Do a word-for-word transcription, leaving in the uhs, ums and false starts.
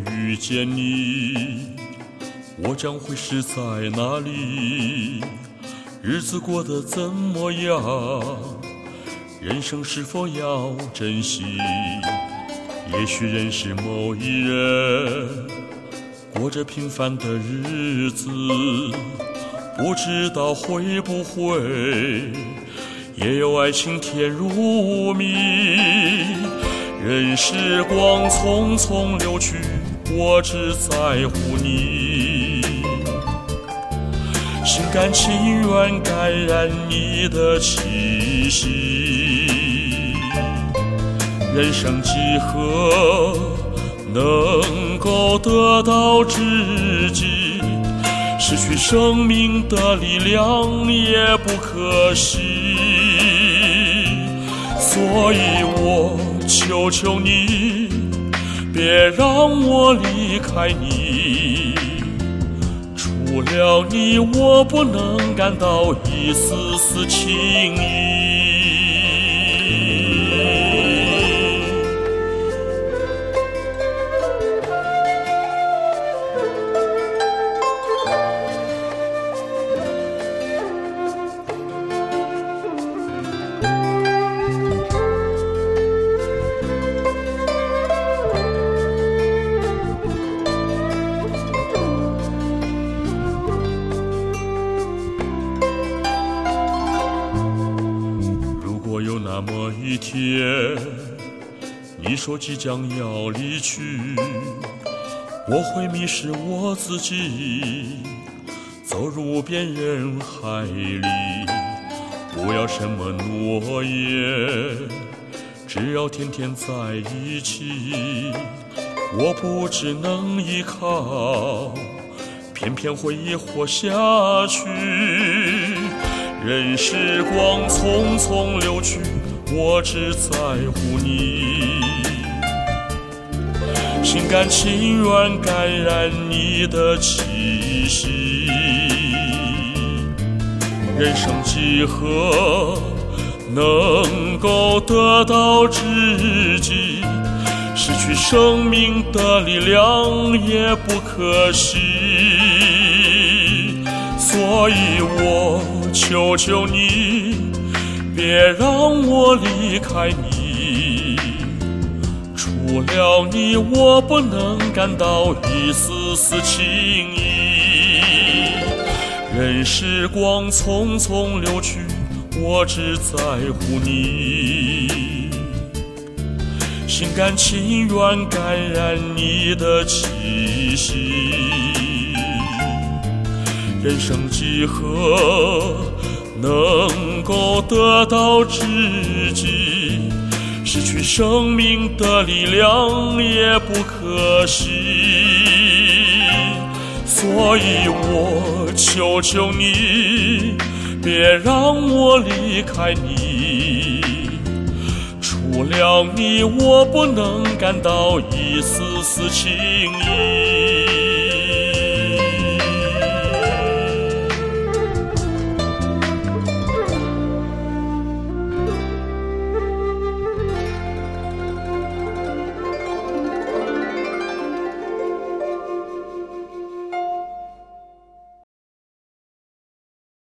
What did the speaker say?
遇见你，我将会是在哪里？日子过得怎么样？人生是否要珍惜？也许认识某一人，过着平凡的日子，不知道会不会也有爱情甜如蜜。任时光匆匆流去，我只在乎你，心甘情愿感染你的气息。人生几何能够得到知己？失去生命的力量也不可惜。所以我求求你，别让我离开你，除了你我不能感到一丝丝情意。有那么一天，你说即将要离去，我会迷失我自己，走入边人海里。不要什么诺言，只要天天在一起。我不只能依靠，偏偏会也活下去。任时光匆匆流去，我只在乎你，心甘情愿感染你的气息。人生几何能够得到知己？失去生命的力量也不可惜。所以我求求你，别让我离开你，除了你我不能感到一丝丝情意。任时光匆匆流去，我只在乎你，心甘情愿感染你的气息。人生几何能够得到知己？失去生命的力量也不可惜。所以我求求你，别让我离开你，除了你我不能感到一丝丝情意。